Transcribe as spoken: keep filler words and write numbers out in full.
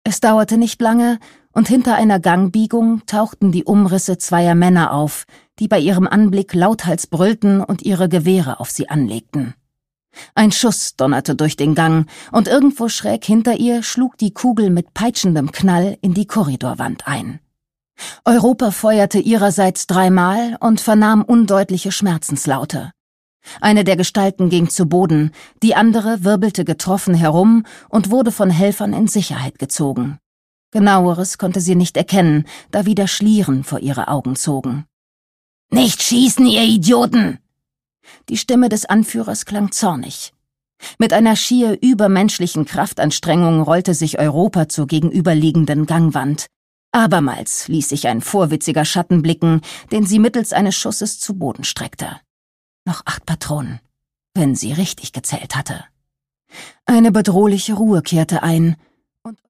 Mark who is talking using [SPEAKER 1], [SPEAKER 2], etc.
[SPEAKER 1] Es dauerte nicht lange, und hinter einer Gangbiegung tauchten die Umrisse zweier Männer auf, die bei ihrem Anblick lauthals brüllten und ihre Gewehre auf sie anlegten. Ein Schuss donnerte durch den Gang, und irgendwo schräg hinter ihr schlug die Kugel mit peitschendem Knall in die Korridorwand ein. Europa feuerte ihrerseits dreimal und vernahm undeutliche Schmerzenslaute. Eine der Gestalten ging zu Boden, die andere wirbelte getroffen herum und wurde von Helfern in Sicherheit gezogen. Genaueres konnte sie nicht erkennen, da wieder Schlieren vor ihre Augen zogen. »Nicht schießen, ihr Idioten!« Die Stimme des Anführers klang zornig. Mit einer schier übermenschlichen Kraftanstrengung rollte sich Europa zur gegenüberliegenden Gangwand. Abermals ließ sich ein vorwitziger Schatten blicken, den sie mittels eines Schusses zu Boden streckte. Noch acht Patronen, wenn sie richtig gezählt hatte. Eine bedrohliche Ruhe kehrte ein,